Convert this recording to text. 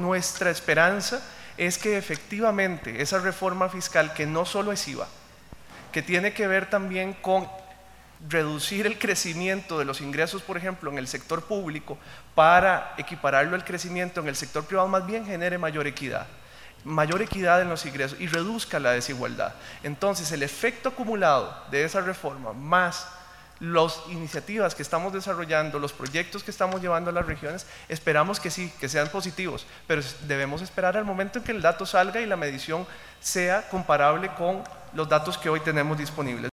nuestra esperanza es que efectivamente esa reforma fiscal, que no solo es IVA, que tiene que ver también con reducir el crecimiento de los ingresos, por ejemplo, en el sector público, para equipararlo al crecimiento en el sector privado, más bien genere mayor equidad en los ingresos y reduzca la desigualdad. Entonces, el efecto acumulado de esa reforma, más las iniciativas que estamos desarrollando, los proyectos que estamos llevando a las regiones, esperamos que sí, que sean positivos, pero debemos esperar al momento en que el dato salga y la medición sea comparable con los datos que hoy tenemos disponibles.